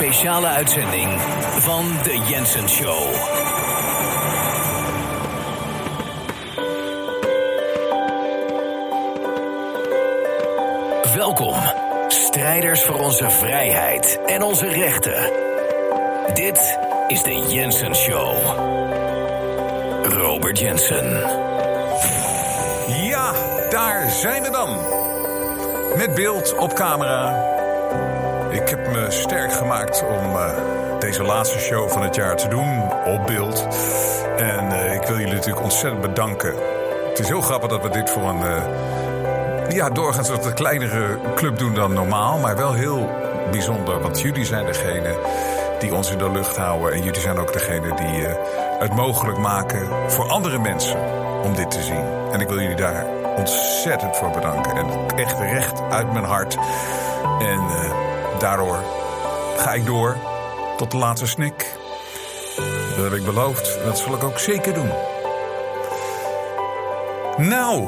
speciale uitzending van de Jensen Show. Welkom, strijders voor onze vrijheid en onze rechten. Dit is de Jensen Show. Robert Jensen. Ja, daar zijn we dan. Met beeld op camera. Ik heb me sterk gemaakt om deze laatste show van het jaar te doen op beeld. En ik wil jullie natuurlijk ontzettend bedanken. Het is heel grappig dat we dit voor een doorgaans wat een kleinere club doen dan normaal. Maar wel heel bijzonder, want jullie zijn degene die ons in de lucht houden. En jullie zijn ook degene die het mogelijk maken voor andere mensen om dit te zien. En ik wil jullie daar ontzettend voor bedanken. En echt recht uit mijn hart. En daardoor ga ik door tot de laatste snik. Dat heb ik beloofd. Dat zal ik ook zeker doen. Nou,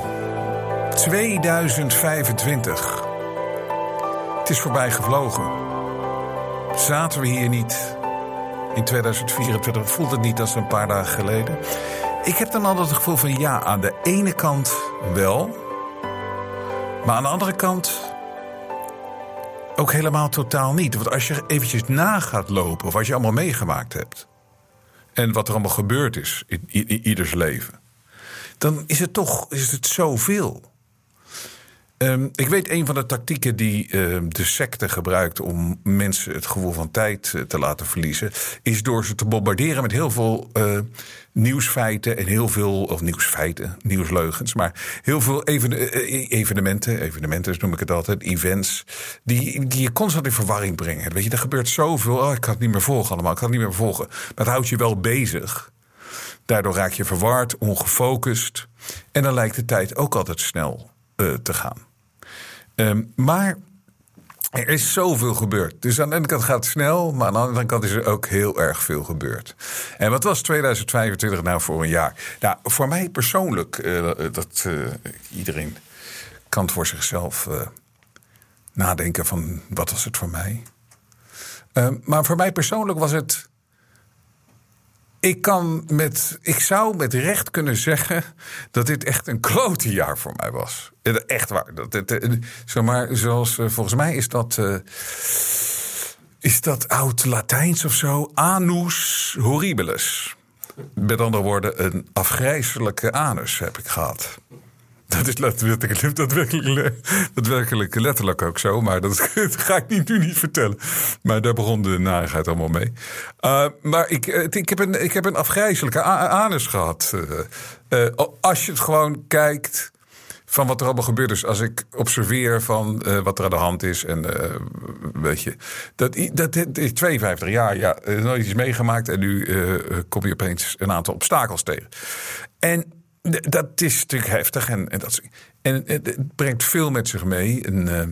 2025. Het is voorbij gevlogen. Zaten we hier niet in 2024? Voelt het niet als een paar dagen geleden? Ik heb dan altijd het gevoel van ja, aan de ene kant wel. Maar aan de andere kant ook helemaal totaal niet. Want als je eventjes na gaat lopen wat je allemaal meegemaakt hebt. En wat er allemaal gebeurd is in ieders leven. Dan is het zoveel. Ik weet een van de tactieken die de secte gebruikt om mensen het gevoel van tijd te laten verliezen, is door ze te bombarderen met heel veel nieuwsfeiten en heel veel, of nieuwsleugens, maar heel veel evenementen noem ik het altijd, events, die je constant in verwarring brengen. Weet je, er gebeurt zoveel, ik kan het niet meer volgen allemaal, Maar het houdt je wel bezig. Daardoor raak je verward, ongefocust en dan lijkt de tijd ook altijd snel te gaan. Maar er is zoveel gebeurd. Dus aan de ene kant gaat het snel, maar aan de andere kant is er ook heel erg veel gebeurd. En wat was 2025 nou voor een jaar? Nou, voor mij persoonlijk, iedereen kan voor zichzelf nadenken van wat was het voor mij? Maar voor mij persoonlijk was het. Ik zou met recht kunnen zeggen dat dit echt een klote jaar voor mij was. Echt waar. Zoals volgens mij is dat oud Latijns of zo. Annus horribilis. Met andere woorden, een afgrijselijke anus heb ik gehad. Dat is daadwerkelijk letterlijk ook zo. Maar dat ga ik nu niet vertellen. Maar daar begon de narigheid allemaal mee. Maar ik heb een afgrijselijke anus gehad. Als je het gewoon kijkt van wat er allemaal gebeurt. Dus als ik observeer van wat er aan de hand is. En weet je, dat is 52 jaar. Ja, nooit iets meegemaakt. En nu kom je opeens een aantal obstakels tegen. En dat is natuurlijk heftig en het brengt veel met zich mee.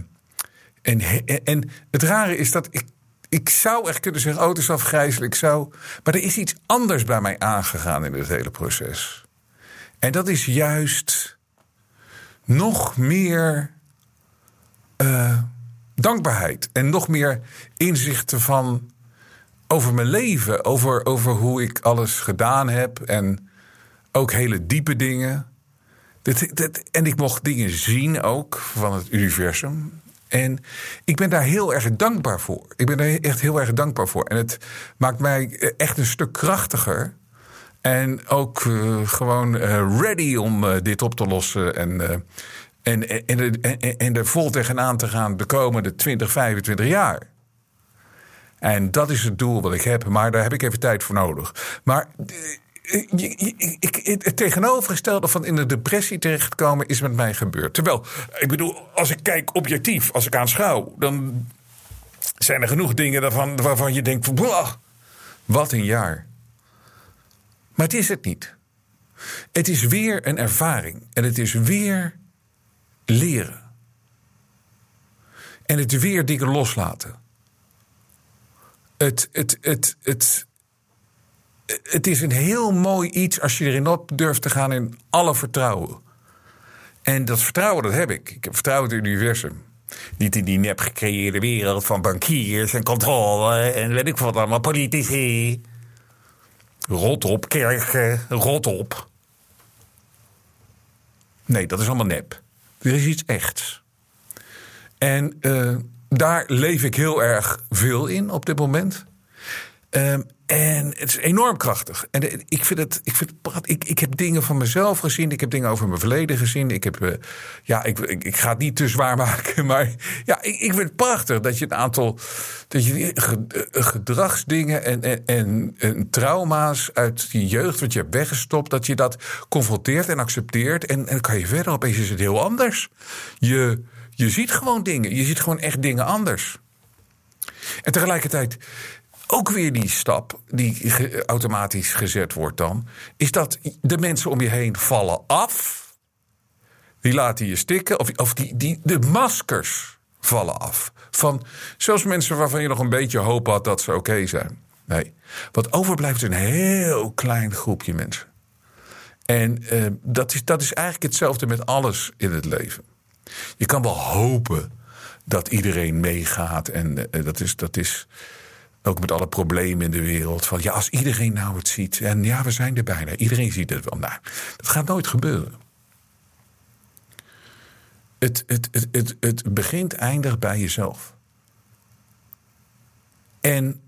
En het rare is dat ik zou echt kunnen zeggen, het is afgrijselijk, maar er is iets anders bij mij aangegaan in dit hele proces. En dat is juist nog meer dankbaarheid en nog meer inzichten van over mijn leven, over hoe ik alles gedaan heb en ook hele diepe dingen. En ik mocht dingen zien ook van het universum. En ik ben daar heel erg dankbaar voor. En het maakt mij echt een stuk krachtiger. En ook gewoon ready om dit op te lossen. En er vol tegenaan te gaan de komende 20, 25 jaar. En dat is het doel wat ik heb. Maar daar heb ik even tijd voor nodig. Maar het tegenovergestelde van in de depressie terechtkomen is met mij gebeurd. Terwijl, ik bedoel, als ik kijk objectief, als ik aanschouw, dan zijn er genoeg dingen waarvan je denkt, wat een jaar. Maar het is het niet. Het is weer een ervaring. En het is weer leren. En het is weer dingen loslaten. Het is een heel mooi iets als je erin op durft te gaan in alle vertrouwen. En dat vertrouwen, dat heb ik. Ik heb vertrouwen in het universum. Niet in die nep gecreëerde wereld van bankiers en controle en weet ik wat allemaal, politici. Rot op, kerken, rot op. Nee, dat is allemaal nep. Er is iets echts. En daar leef ik heel erg veel in op dit moment. En het is enorm krachtig. En ik heb dingen van mezelf gezien. Ik heb dingen over mijn verleden gezien. Ik ga het niet te zwaar maken. Maar ja, ik vind het prachtig dat je een aantal gedragsdingen en trauma's uit die jeugd wat je hebt weggestopt, dat je dat confronteert en accepteert. En dan kan je verder. Opeens is het heel anders. Je ziet gewoon dingen. Je ziet gewoon echt dingen anders. En tegelijkertijd ook weer die stap die automatisch gezet wordt dan, is dat de mensen om je heen vallen af. Die laten je stikken. Of de maskers vallen af. Van zelfs mensen waarvan je nog een beetje hoop had dat ze oké zijn. Nee. Wat overblijft is een heel klein groepje mensen. En dat is eigenlijk hetzelfde met alles in het leven. Je kan wel hopen dat iedereen meegaat. En dat is ook met alle problemen in de wereld. Van ja, als iedereen nou het ziet. En ja, we zijn er bijna. Iedereen ziet het wel. Nou, dat gaat nooit gebeuren. Het begint, eindigt bij jezelf. En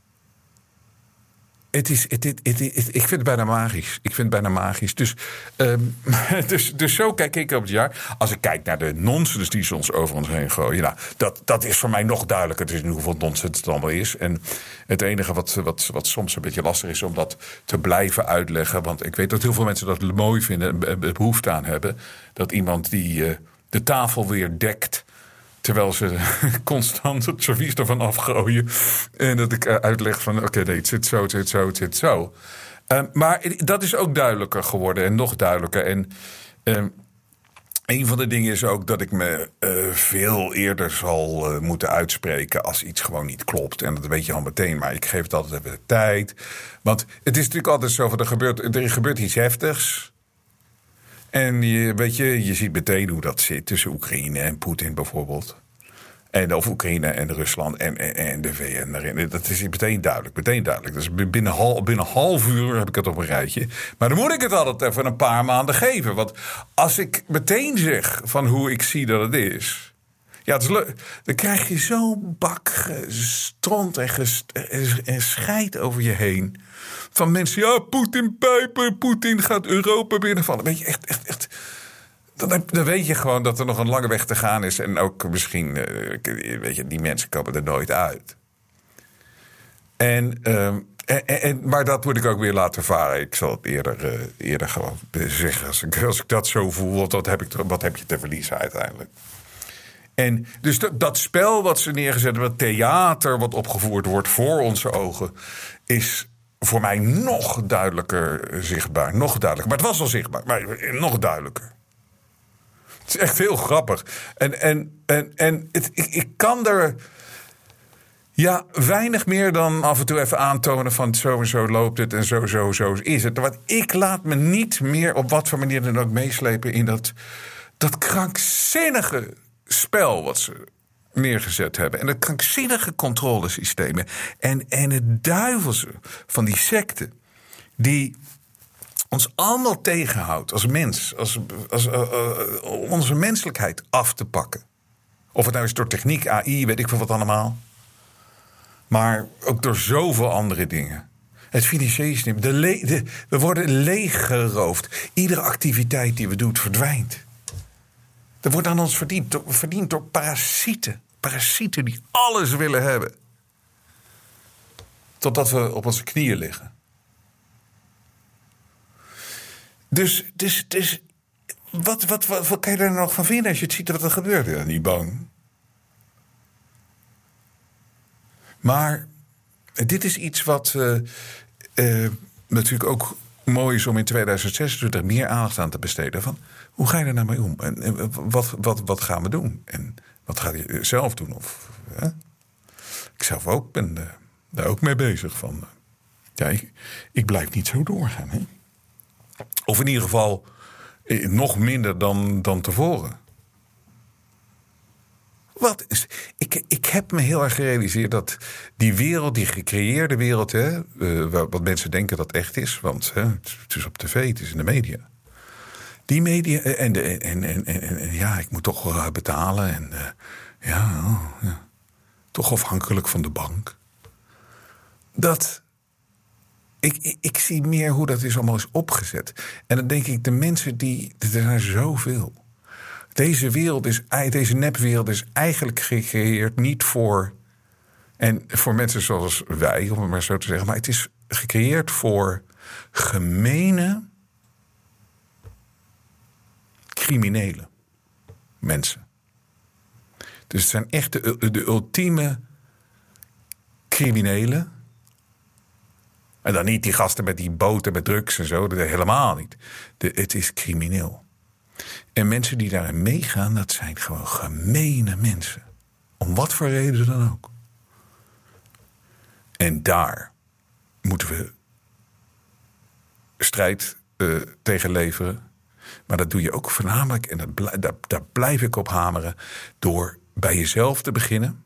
ik vind het bijna magisch. Dus zo kijk ik op het jaar. Als ik kijk naar de nonsens die ze over ons heen gooien. Nou, dat is voor mij nog duidelijker. Het is nu hoeveel nonsens het allemaal is. En het enige wat soms een beetje lastig is om dat te blijven uitleggen. Want ik weet dat heel veel mensen dat mooi vinden en behoefte aan hebben. Dat iemand die de tafel weer dekt, terwijl ze constant het servies ervan afgooien. En dat ik uitleg van oké, nee, het zit zo. Maar dat is ook duidelijker geworden en nog duidelijker. En een van de dingen is ook dat ik me veel eerder zal moeten uitspreken als iets gewoon niet klopt. En dat weet je al meteen, maar ik geef het altijd even de tijd. Want het is natuurlijk altijd zo van er gebeurt iets heftigs. En je ziet meteen hoe dat zit tussen Oekraïne en Poetin bijvoorbeeld. Of Oekraïne en Rusland en de VN daarin. Dat is meteen duidelijk. Dus binnen half uur heb ik het op een rijtje. Maar dan moet ik het altijd even een paar maanden geven. Want als ik meteen zeg van hoe ik zie dat het is, ja, het is leuk. Dan krijg je zo'n bak stront en scheid over je heen. Van mensen, ja, Poetin pijpen, Poetin gaat Europa binnenvallen. Weet je, echt. Dan weet je gewoon dat er nog een lange weg te gaan is. En ook misschien, weet je, die mensen komen er nooit uit. Maar dat moet ik ook weer laten varen. Ik zal het eerder gewoon zeggen. Als ik dat zo voel, want wat heb je te verliezen uiteindelijk? En dus dat spel wat ze neergezet hebben, dat theater wat opgevoerd wordt voor onze ogen, is voor mij nog duidelijker zichtbaar. Nog duidelijker. Maar het was al zichtbaar, maar nog duidelijker. Het is echt heel grappig. Ik kan er weinig meer dan af en toe even aantonen van zo en zo loopt het en zo is het. Want ik laat me niet meer op wat voor manier dan ook meeslepen in dat krankzinnige spel wat ze neergezet hebben. En dat krankzinnige controlesystemen. En het duivelse van die secte die ons allemaal tegenhoudt als mens. Om onze menselijkheid af te pakken. Of het nou is door techniek, AI, weet ik veel wat allemaal. Maar ook door zoveel andere dingen. Het financiële systeem. We worden leeggeroofd. Iedere activiteit die we doen verdwijnt. Er wordt aan ons verdiend door parasieten. Parasieten die alles willen hebben. Totdat we op onze knieën liggen. Dus wat kan je er nog van vinden als je het ziet wat er gebeurt? Ja, niet bang. Maar dit is iets wat natuurlijk ook mooi is om in 2026 meer aandacht aan te besteden. Van, hoe ga je er nou mee om? En wat gaan we doen? En wat ga je zelf doen? Ik zelf ook ben daar ook mee bezig. Van, ik blijf niet zo doorgaan. Hè? Of in ieder geval nog minder dan tevoren. Ik heb me heel erg gerealiseerd dat die wereld, die gecreëerde wereld, wat mensen denken dat echt is, want het is op tv, het is in de media. Die media en ja, ik moet toch betalen en toch afhankelijk van de bank. Dat ik zie meer hoe dat allemaal is opgezet. En dan denk ik, de mensen er zijn zoveel. Deze nepwereld is eigenlijk gecreëerd niet voor mensen zoals wij, om het maar zo te zeggen. Maar het is gecreëerd voor gemene, criminele mensen. Dus het zijn echt de ultieme criminelen. En dan niet die gasten met die boten met drugs en zo. Dat helemaal niet. Het is crimineel. En mensen die daarin meegaan, dat zijn gewoon gemene mensen. Om wat voor reden dan ook. En daar moeten we strijd tegen leveren. Maar dat doe je ook voornamelijk, en daar blijf ik op hameren, door bij jezelf te beginnen.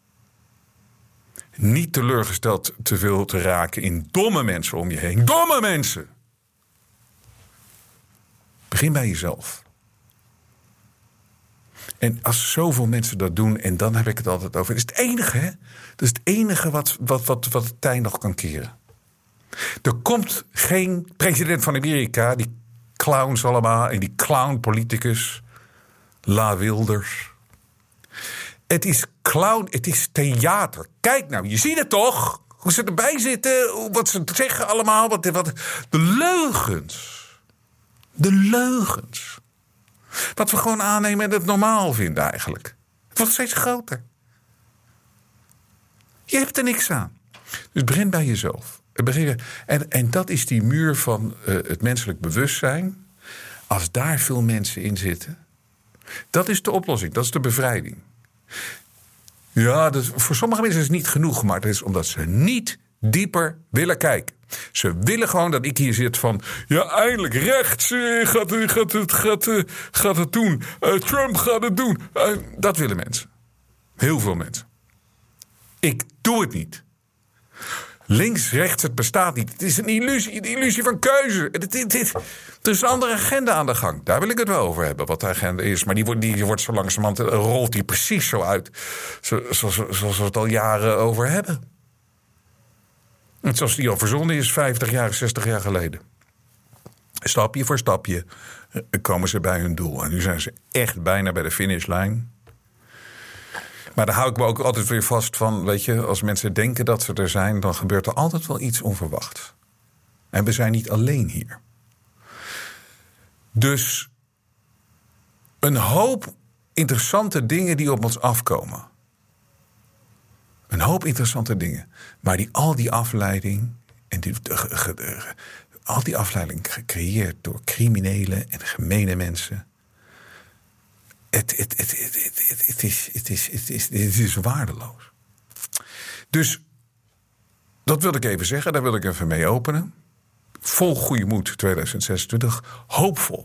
Niet teleurgesteld te veel te raken in domme mensen om je heen. Domme mensen! Begin bij jezelf. En als zoveel mensen dat doen, en dan heb ik het altijd over. Dat is het enige, hè? Dat is het enige wat het tij nog kan keren. Er komt geen president van Amerika, die clowns allemaal, en die clown-politicus, La Wilders. Het is clown, het is theater. Kijk nou, je ziet het toch? Hoe ze erbij zitten, wat ze zeggen allemaal. De leugens. De leugens. Wat we gewoon aannemen en het normaal vinden eigenlijk. Het wordt steeds groter. Je hebt er niks aan. Dus begin bij jezelf. En dat is die muur van het menselijk bewustzijn. Als daar veel mensen in zitten. Dat is de oplossing, dat is de bevrijding. Ja, voor sommige mensen is het niet genoeg. Maar dat is omdat ze niet dieper willen kijken. Ze willen gewoon dat ik hier zit van... Ja, eindelijk rechts gaat het doen. Trump gaat het doen. Dat willen mensen. Heel veel mensen. Ik doe het niet. Links, rechts, het bestaat niet. Het is een illusie van keuze. Er is een andere agenda aan de gang. Daar wil ik het wel over hebben, wat de agenda is. Maar die wordt zo langzamerhand, rolt die precies zo uit. Zoals we het al jaren over hebben. En zoals die al verzonnen is 50 jaar, 60 jaar geleden. Stapje voor stapje komen ze bij hun doel. En nu zijn ze echt bijna bij de finishlijn. Maar daar hou ik me ook altijd weer vast van, weet je, als mensen denken dat ze er zijn, dan gebeurt er altijd wel iets onverwachts. En we zijn niet alleen hier. Dus een hoop interessante dingen die op ons afkomen. Een hoop interessante dingen. Maar al die afleiding, al die afleiding gecreëerd door criminelen en gemene mensen. Het is waardeloos. Dus dat wil ik even zeggen. Daar wil ik even mee openen. Vol goede moed 2026. Hoopvol.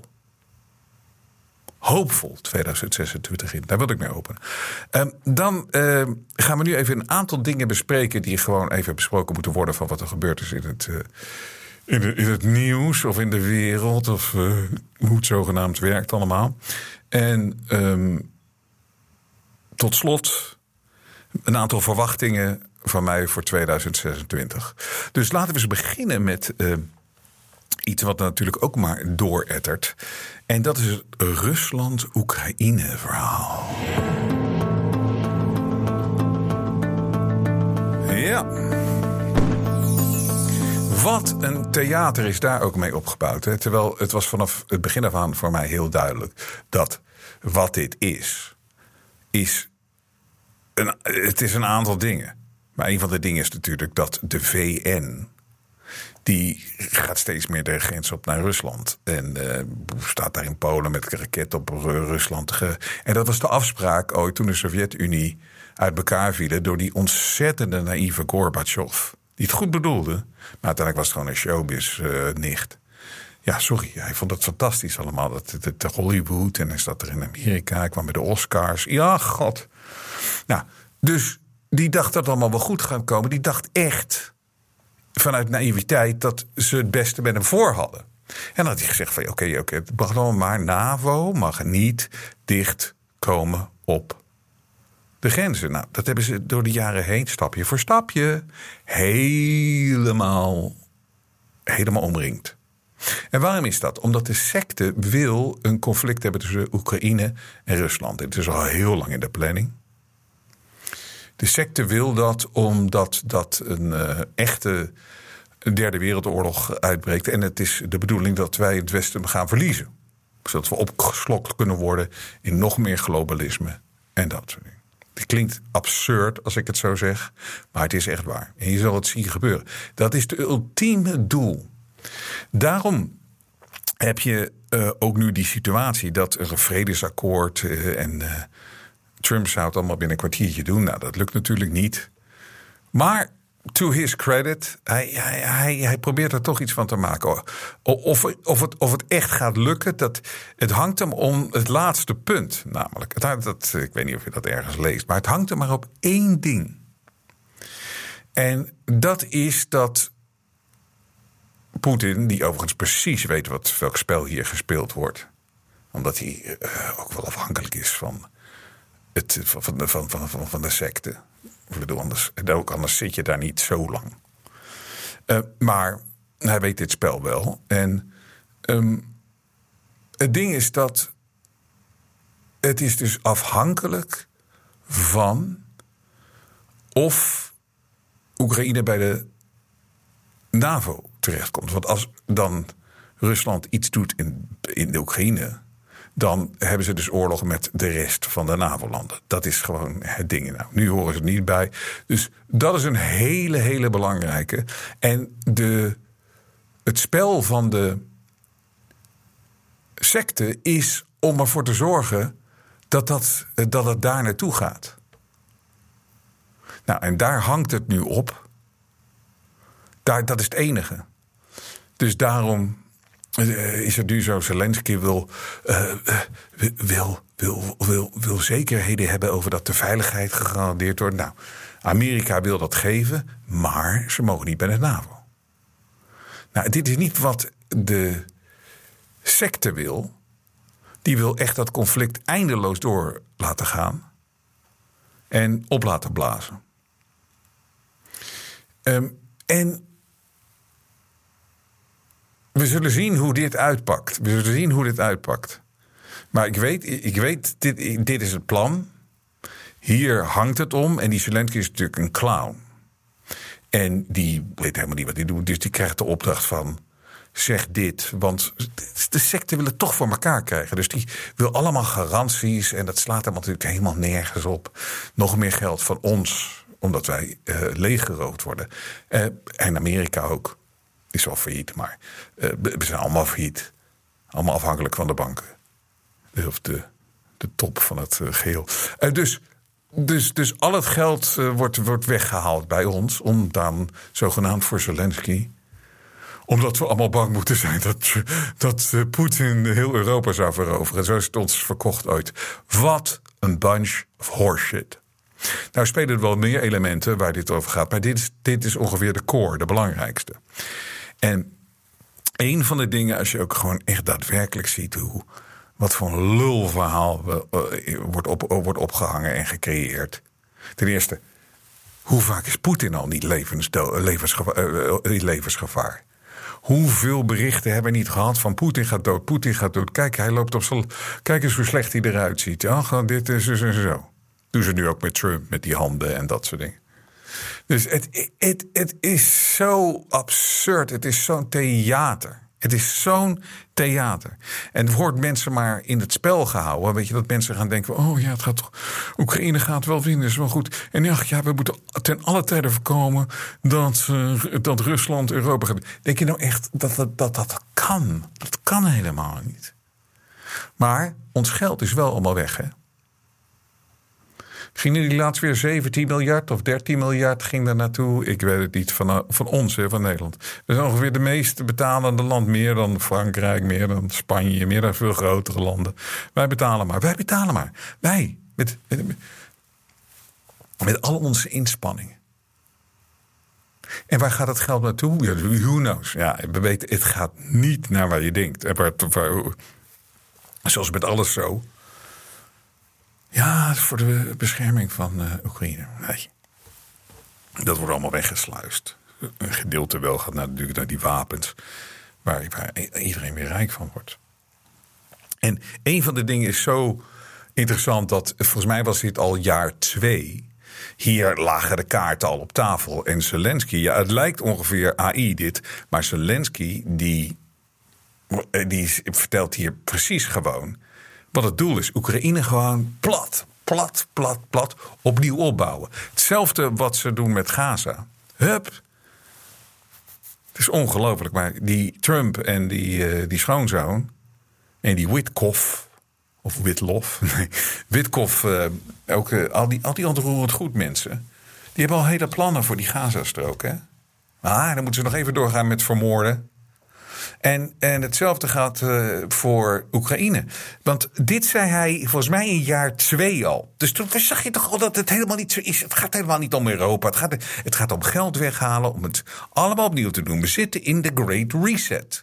Hoopvol 2026 in. Daar wil ik mee openen. Dan gaan we nu even een aantal dingen bespreken die gewoon even besproken moeten worden van wat er gebeurd is in het nieuws of in de wereld. Of hoe het zogenaamd werkt allemaal. En tot slot een aantal verwachtingen van mij voor 2026. Dus laten we eens beginnen met iets wat natuurlijk ook maar doorettert. En dat is het Rusland-Oekraïne verhaal. Ja. Wat een theater is daar ook mee opgebouwd. Hè? Terwijl het was vanaf het begin af aan voor mij heel duidelijk dat wat dit is het is een aantal dingen. Maar een van de dingen is natuurlijk dat de VN, die gaat steeds meer de grens op naar Rusland. En staat daar in Polen met een raket op Rusland. En dat was de afspraak ooit toen de Sovjet-Unie uit elkaar vielen door die ontzettende naïeve Gorbachev. Die het goed bedoelde, maar uiteindelijk was het gewoon een showbiz-nicht. Ja, sorry, hij vond het fantastisch allemaal. Dat Hollywood en hij zat er in Amerika. Hij kwam bij de Oscars. Ja, god. Nou, dus die dacht dat het allemaal wel goed gaat komen. Die dacht echt vanuit naïviteit dat ze het beste met hem voor hadden. En dan had hij gezegd van oké, het mag dan maar NAVO mag niet dicht komen op de grenzen. Nou, dat hebben ze door de jaren heen, stapje voor stapje, helemaal omringd. En waarom is dat? Omdat de secte wil een conflict hebben tussen Oekraïne en Rusland. Het is al heel lang in de planning. De secte wil dat omdat dat een echte derde wereldoorlog uitbreekt. En het is de bedoeling dat wij het Westen gaan verliezen. Zodat we opgeslokt kunnen worden in nog meer globalisme en dat soort dingen. Het klinkt absurd als ik het zo zeg, maar het is echt waar. En je zal het zien gebeuren. Dat is het ultieme doel. Daarom heb je ook nu die situatie dat er een vredesakkoord en Trump zou het allemaal binnen een kwartiertje doen. Nou, dat lukt natuurlijk niet. Maar to his credit, hij probeert er toch iets van te maken. Of het echt gaat lukken, het hangt hem om het laatste punt. Namelijk, ik weet niet of je dat ergens leest, maar het hangt hem maar op één ding. En dat is dat Poetin, die overigens precies weet welk spel hier gespeeld wordt, omdat hij ook wel afhankelijk is van de secte. Ik bedoel, anders zit je daar niet zo lang. Maar hij weet dit spel wel. En het ding is dat het is dus afhankelijk van of Oekraïne bij de NAVO terechtkomt. Want als dan Rusland iets doet in de Oekraïne, dan hebben ze dus oorlog met de rest van de NAVO-landen. Dat is gewoon het ding. Nou, nu horen ze er niet bij. Dus dat is een hele, hele belangrijke. En het spel van de secte is om ervoor te zorgen dat het daar naartoe gaat. Nou, en daar hangt het nu op. Dat is het enige. Dus daarom is het nu zo, Zelensky wil zekerheden hebben over dat de veiligheid gegarandeerd wordt. Nou, Amerika wil dat geven, maar ze mogen niet bij de NAVO. Nou, dit is niet wat de secte wil. Die wil echt dat conflict eindeloos door laten gaan en op laten blazen. En we zullen zien hoe dit uitpakt. Maar ik weet dit is het plan. Hier hangt het om. En die Zelensky is natuurlijk een clown. En die weet helemaal niet wat hij doet. Dus die krijgt de opdracht van zeg dit. Want de secten willen het toch voor elkaar krijgen. Dus die wil allemaal garanties. En dat slaat hem natuurlijk helemaal nergens op. Nog meer geld van ons. Omdat wij leeggeroofd worden. En Amerika ook. Is wel failliet, maar we zijn allemaal failliet. Allemaal afhankelijk van de banken. Of de top van het geheel. Dus al het geld wordt weggehaald bij ons. Om dan zogenaamd voor Zelensky. Omdat we allemaal bang moeten zijn dat Poetin heel Europa zou veroveren. Zo is het ons verkocht ooit. Wat een bunch of horseshit. Nou spelen er wel meer elementen waar dit over gaat. Maar dit is ongeveer de core, de belangrijkste. En een van de dingen, als je ook gewoon echt daadwerkelijk ziet wat voor een lulverhaal wordt opgehangen en gecreëerd. Ten eerste, hoe vaak is Poetin al niet levensgevaar? Hoeveel berichten hebben we niet gehad van Poetin gaat dood. Kijk, hij loopt kijk eens hoe slecht hij eruit ziet. Ja, dit is zo. Doen ze nu ook met Trump, met die handen en dat soort dingen. Dus het is zo absurd. Het is zo'n theater. En het wordt mensen maar in het spel gehouden. Weet je, dat mensen gaan denken, oh ja, het gaat toch, Oekraïne gaat wel winnen, is wel goed. En ja, we moeten ten alle tijde voorkomen dat Rusland Europa gaat. Denk je nou echt dat kan? Dat kan helemaal niet. Maar ons geld is wel allemaal weg, hè? Gingen die laatst weer 17 miljard of 13 miljard ging daar naartoe? Ik weet het niet, van ons, hè, van Nederland. Dat is ongeveer de meest betalende land. Meer dan Frankrijk, meer dan Spanje, meer dan veel grotere landen. Wij betalen maar. Wij, met al onze inspanningen. En waar gaat het geld naartoe? Ja, who knows? Ja, we weten, het gaat niet naar waar je denkt. Zoals met alles zo. Ja, voor de bescherming van Oekraïne. Nee. Dat wordt allemaal weggesluist. Een gedeelte wel gaat natuurlijk naar die wapens. Waar iedereen weer rijk van wordt. En een van de dingen is zo interessant dat, volgens mij was dit al jaar 2... Hier lagen de kaarten al op tafel. En Zelensky, ja, het lijkt ongeveer AI dit. Maar Zelensky, die vertelt hier precies gewoon wat het doel is. Oekraïne gewoon plat, opnieuw opbouwen. Hetzelfde wat ze doen met Gaza. Hup. Het is ongelooflijk. Maar die Trump en die schoonzoon en die Witkoff... Of Witlof. Nee, Witkoff, ook al die ontroerend goed mensen. Die hebben al hele plannen voor die Gazastrook. Hè? Maar dan moeten ze nog even doorgaan met vermoorden. En hetzelfde gaat voor Oekraïne. Want dit zei hij volgens mij in jaar 2 al. Dus toen zag je toch al dat het helemaal niet zo is. Het gaat helemaal niet om Europa. Het gaat om geld weghalen. Om het allemaal opnieuw te doen. We zitten in de Great Reset.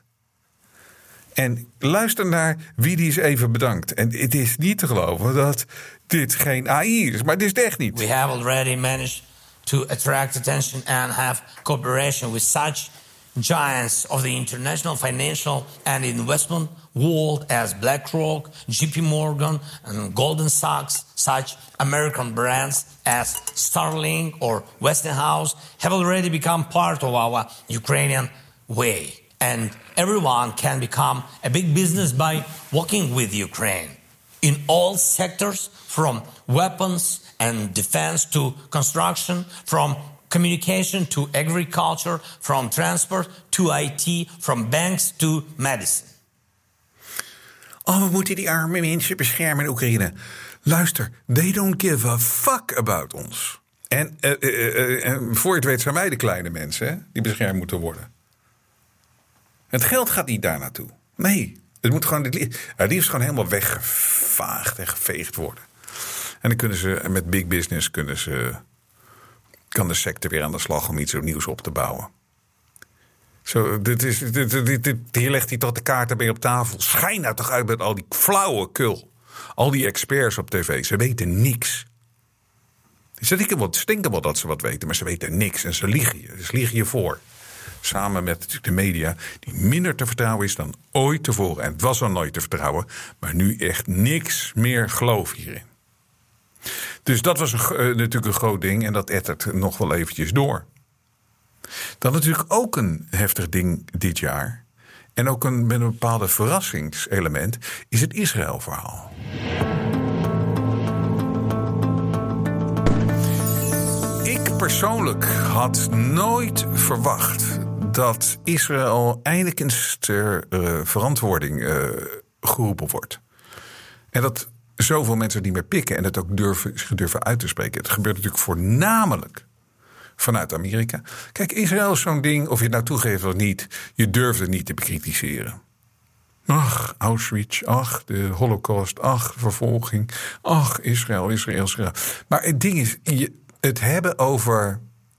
En luister naar wie die is even bedankt. En het is niet te geloven dat dit geen AI is. Maar het is het echt niet. We have already managed to attract attention and have cooperation with such giants of the international financial and investment world as BlackRock, JP Morgan and Goldman Sachs. Such American brands as Starlink or Westinghouse have already become part of our Ukrainian way. And everyone can become a big business by working with Ukraine in all sectors, from weapons and defense to construction, from communication to agriculture, from transport to IT, from banks to medicine. Oh, we moeten die arme mensen beschermen in Oekraïne. Luister, they don't give a fuck about ons. En voor je het weet zijn wij de kleine mensen, hè, die beschermd moeten worden. Het geld gaat niet daar naartoe. Nee, het moet gewoon het liefst gewoon helemaal weggevaagd en geveegd worden. En dan kunnen ze met big business kan de sector weer aan de slag om iets nieuws op te bouwen. Zo, hier legt hij toch de kaarten bij op tafel. Schijn nou toch uit met al die flauwekul. Al die experts op tv, ze weten niks. Ze stinken wel dat ze wat weten, maar ze weten niks. En ze liegen je. Ze liegen je voor. Samen met de media, die minder te vertrouwen is dan ooit tevoren. En het was al nooit te vertrouwen, maar nu echt niks meer geloof hierin. Dus dat was natuurlijk een groot ding en dat ettert nog wel eventjes door. Dan natuurlijk ook een heftig ding dit jaar. En ook met een bepaalde verrassingselement is het Israël-verhaal. Ik persoonlijk had nooit verwacht dat Israël eindelijk eens ter verantwoording geroepen wordt. En dat zoveel mensen het niet meer pikken en het ook durven uit te spreken. Het gebeurt natuurlijk voornamelijk vanuit Amerika. Kijk, Israël is zo'n ding, of je het nou toegeeft of niet, je durft het niet te bekritiseren. Ach, Auschwitz, ach, de Holocaust, ach, vervolging, ach, Israël. Maar het ding is, het hebben over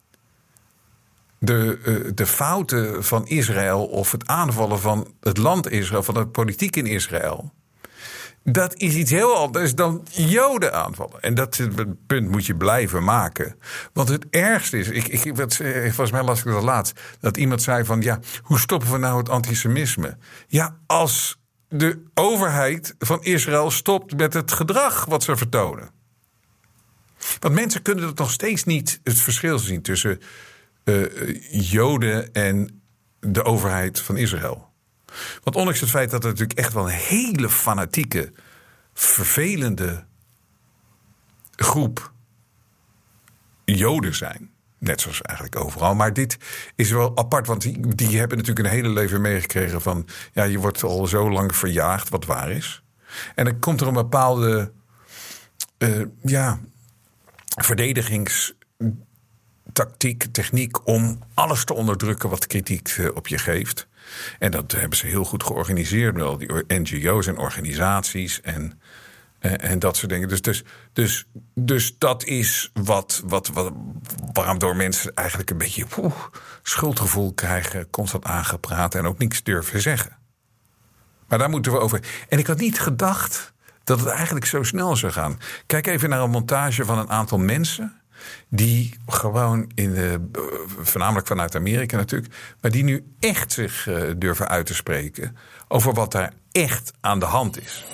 de fouten van Israël of het aanvallen van het land Israël, van de politiek in Israël, dat is iets heel anders dan Joden aanvallen. En dat punt moet je blijven maken. Want het ergste is, volgens mij las ik dat laatst, dat iemand zei van, ja, hoe stoppen we nou het antisemitisme? Ja, als de overheid van Israël stopt met het gedrag wat ze vertonen. Want mensen kunnen het nog steeds niet het verschil zien tussen Joden en de overheid van Israël. Want ondanks het feit dat er natuurlijk echt wel een hele fanatieke, vervelende groep Joden zijn. Net zoals eigenlijk overal. Maar dit is wel apart, want die hebben natuurlijk een hele leven meegekregen van, ja, je wordt al zo lang verjaagd, wat waar is. En dan komt er een bepaalde verdedigingstactiek, techniek om alles te onderdrukken wat kritiek op je geeft. En dat hebben ze heel goed georganiseerd met al die NGO's en organisaties en dat soort dingen. Dus dat is waarom door mensen eigenlijk een beetje schuldgevoel krijgen, constant aangepraat en ook niks durven zeggen. Maar daar moeten we over. En ik had niet gedacht dat het eigenlijk zo snel zou gaan. Kijk even naar een montage van een aantal mensen die gewoon voornamelijk vanuit Amerika natuurlijk, maar die nu echt zich durven uit te spreken over wat daar echt aan de hand is.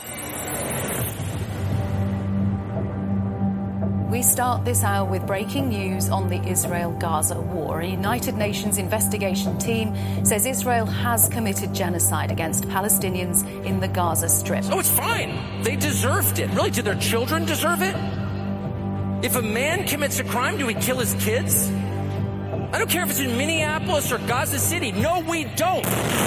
We start this hour with breaking news on the Israel-Gaza war. A United Nations investigation team says Israel has committed genocide against Palestinians in the Gaza Strip. Oh, it's fine. They deserved it. Really, do their children deserve it? If a man commits a crime, do we kill his kids? I don't care if it's in Minneapolis or Gaza City. No, we don't.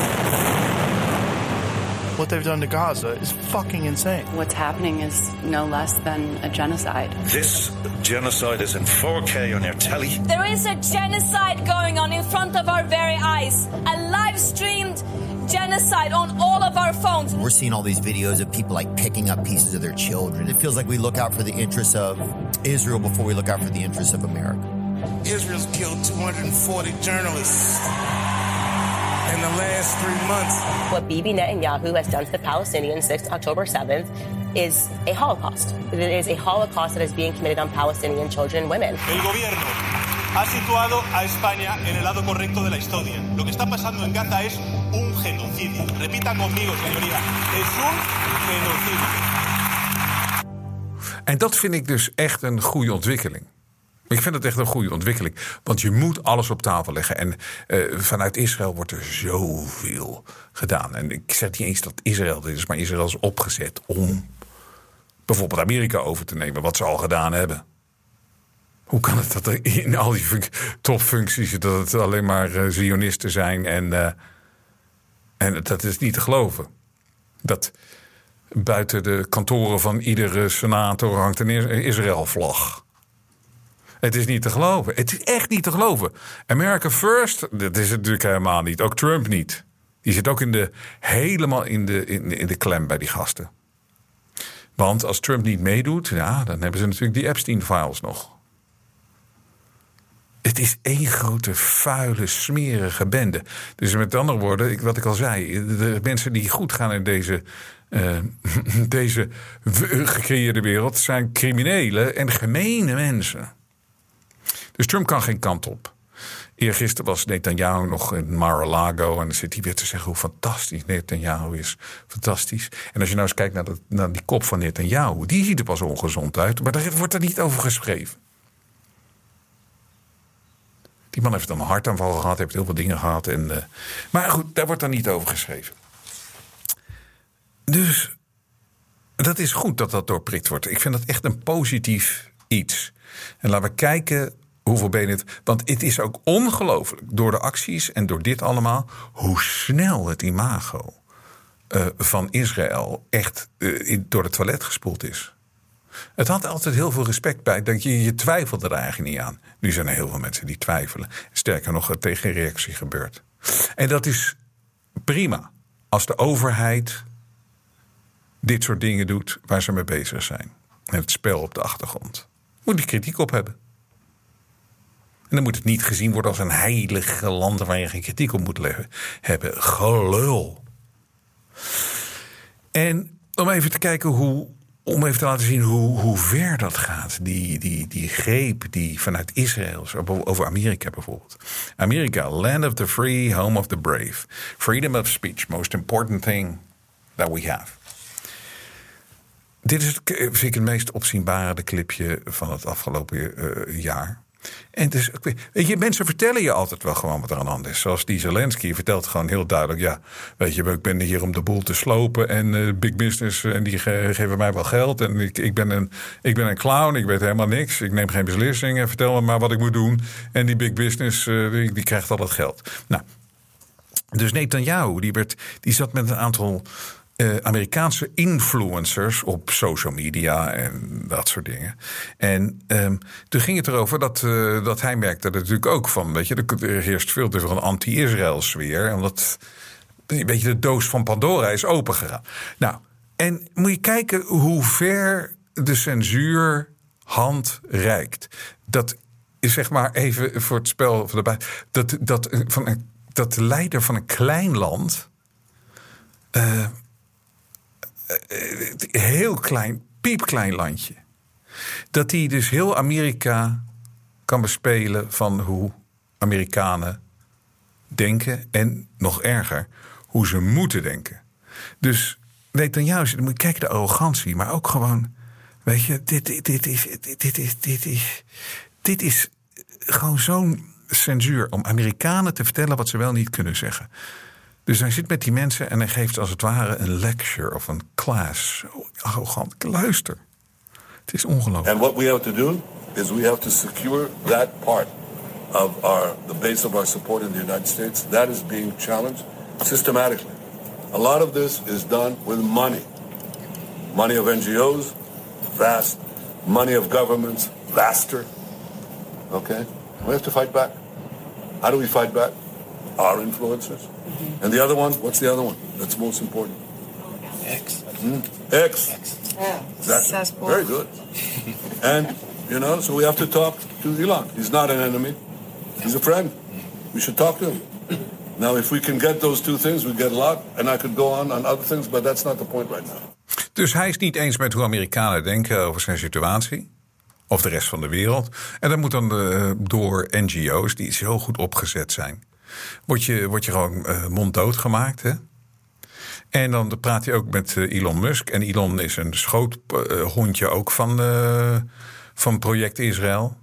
What they've done to Gaza is fucking insane. What's happening is no less than a genocide. This genocide is in 4K on your telly. There is a genocide going on in front of our very eyes. A live-streamed genocide on all of our phones. We're seeing all these videos of people like picking up pieces of their children. It feels like we look out for the interests of Israel before we look out for the interests of America. Israel's killed 240 journalists in the last 3 months. What Bibi Netanyahu has done to the Palestinians since October 7th is a Holocaust. It is a Holocaust that is being committed on Palestinian children and women. El gobierno ha situado a España en el lado correcto de la historia. Lo que está pasando en Gaza es un genocidio. Repita conmigo, señoría. Es un genocidio. En dat vind ik dus echt een goede ontwikkeling. Ik vind het echt een goede ontwikkeling. Want je moet alles op tafel leggen. En vanuit Israël wordt er zoveel gedaan. En ik zeg niet eens dat Israël dit is, maar Israël is opgezet om bijvoorbeeld Amerika over te nemen. Wat ze al gedaan hebben. Hoe kan het dat er in al die topfuncties dat het alleen maar Zionisten zijn. En dat is niet te geloven. Dat buiten de kantoren van iedere senator hangt een Israël-vlag. Het is niet te geloven. Het is echt niet te geloven. America first, dat is het natuurlijk helemaal niet. Ook Trump niet. Die zit ook helemaal in de klem bij die gasten. Want als Trump niet meedoet, ja, dan hebben ze natuurlijk die Epstein-files nog. Het is één grote, vuile, smerige bende. Dus met andere woorden, wat ik al zei, de mensen die goed gaan in deze gecreëerde wereld zijn criminelen en gemene mensen. Dus Trump kan geen kant op. Eergisteren was Netanyahu nog in Mar-a-Lago en dan zit hij weer te zeggen hoe fantastisch Netanyahu is. Fantastisch. En als je nou eens kijkt naar die kop van Netanyahu, die ziet er pas ongezond uit, maar daar wordt er niet over geschreven. Die man heeft dan een hartaanval gehad, heeft heel veel dingen gehad. Maar goed, daar wordt dan niet over geschreven. Dus dat is goed dat dat doorprikt wordt. Ik vind dat echt een positief iets. En laten we kijken hoeveel benen het. Want het is ook ongelooflijk door de acties en door dit allemaal hoe snel het imago van Israël echt door het toilet gespoeld is. Het had altijd heel veel respect bij. Dat je twijfelde er eigenlijk niet aan. Nu zijn er heel veel mensen die twijfelen. Sterker nog, tegenreactie gebeurt. En dat is prima. Als de overheid dit soort dingen doet waar ze mee bezig zijn. En het spel op de achtergrond. Moet die kritiek op hebben. En dan moet het niet gezien worden als een heilig land waar je geen kritiek op moet hebben. Gelul. En om even te kijken om even te laten zien hoe ver dat gaat. Die greep die vanuit Israël, over Amerika bijvoorbeeld. Amerika, land of the free, home of the brave. Freedom of speech, most important thing that we have. Dit is, vind ik, het meest opzienbarende clipje van het afgelopen jaar. En dus, weet je, mensen vertellen je altijd wel gewoon wat er aan de hand is. Zoals die Zelensky vertelt gewoon heel duidelijk. Ja, weet je, ik ben hier om de boel te slopen. En big business, en die geven mij wel geld. En ik ben een clown, ik weet helemaal niks. Ik neem geen beslissingen, vertel me maar wat ik moet doen. En die big business, die krijgt al dat geld. Nou, dus Netanyahu, die zat met een aantal Amerikaanse influencers op social media en dat soort dingen. En toen ging het erover dat hij merkte er natuurlijk ook van. Weet je, er heerst veel te veel een anti-Israël sfeer. Omdat weet je, de doos van Pandora is opengegaan. Nou, en moet je kijken hoe ver de censuurhand reikt. Dat is zeg maar even voor het spel van de dat de leider van een klein land, heel klein, piepklein landje, dat die dus heel Amerika kan bespelen van hoe Amerikanen denken en nog erger, hoe ze moeten denken. Dus weet dan juist, dan moet je kijken de arrogantie, maar ook gewoon, weet je, dit is gewoon zo'n censuur om Amerikanen te vertellen wat ze wel niet kunnen zeggen. Dus hij zit met die mensen en hij geeft als het ware een lecture of een class. Zo arrogant. Luister. Het is ongelooflijk. And what we have to do is we have to secure that part of the base of our support in the United States. That is being challenged systematically. A lot of this is done with money. Money of NGOs, vast. Money of governments, vaster. Okay? We have to fight back. How do we fight back? Our influencers. And the other one, what's the other one? That's most important. X. X. Exactly. Very good. And, you know, so we have to talk to Elon. He's not an enemy. He's a friend. We should talk to him. Now, if we can get those two things, we get a lot. And I could go on other things, but that's not the point right now. Dus hij is niet eens met hoe Amerikanen denken over zijn situatie. Of de rest van de wereld. En dat moet dan door NGO's die zo goed opgezet zijn. Word je gewoon monddood gemaakt, hè? En dan praat hij ook met Elon Musk. En Elon is een schoothondje ook van Project Israël.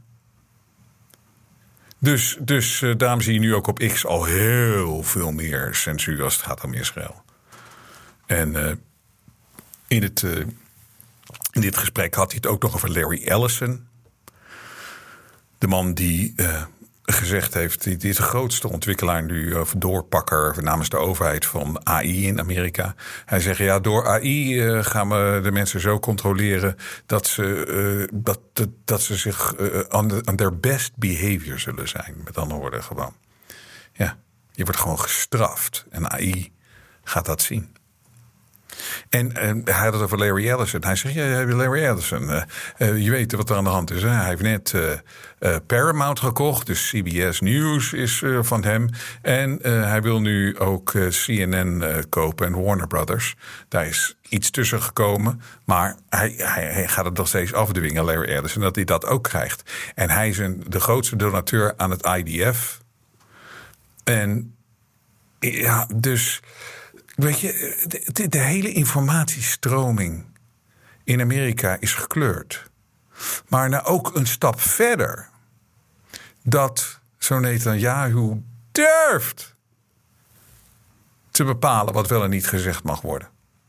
Dus daarom zie je nu ook op X al heel veel meer censuur als het gaat om Israël. En in dit gesprek had hij het ook nog over Larry Ellison. De man die gezegd heeft, die is de grootste ontwikkelaar nu, of doorpakker namens de overheid van AI in Amerika. Hij zegt, ja, door AI gaan we de mensen zo controleren dat ze zich on their best behavior zullen zijn. Met andere woorden gewoon. Ja, je wordt gewoon gestraft en AI gaat dat zien. En hij had het over Larry Ellison. Hij zegt, ja, Larry Ellison, je weet wat er aan de hand is. Hè? Hij heeft net Paramount gekocht, dus CBS News is van hem. En hij wil nu ook CNN kopen en Warner Brothers. Daar is iets tussen gekomen, maar hij gaat het nog steeds afdwingen, Larry Ellison, dat hij dat ook krijgt. En hij is de grootste donateur aan het IDF. En ja, dus weet je, de hele informatiestroming in Amerika is gekleurd. Maar nou ook een stap verder. Dat zo'n Netanyahu durft te bepalen wat wel en niet gezegd mag worden.